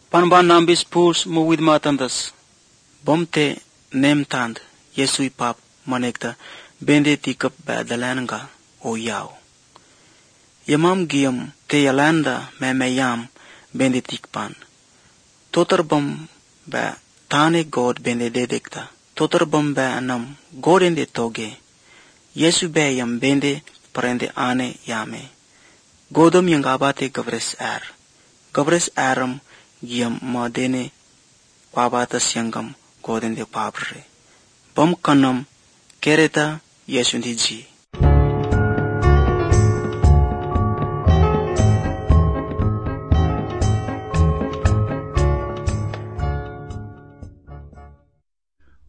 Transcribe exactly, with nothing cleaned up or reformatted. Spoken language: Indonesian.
Panban nambis pus muwid matandas. Bomte nem tand Yesui pap manekta bende tikap ba dalananga o yaw. Yamam giyam te yalanda memayam bende tikpan. Totar bam ba tane God bende dedekta. Totar bam ba anam God ende toge. Yesu be yam bende parende ane yame. Godom yang abate gavres er. Gavres eram giyam madene kwabatas yangam God ende pabre. Bam kanam kereta Yesu ndi ji.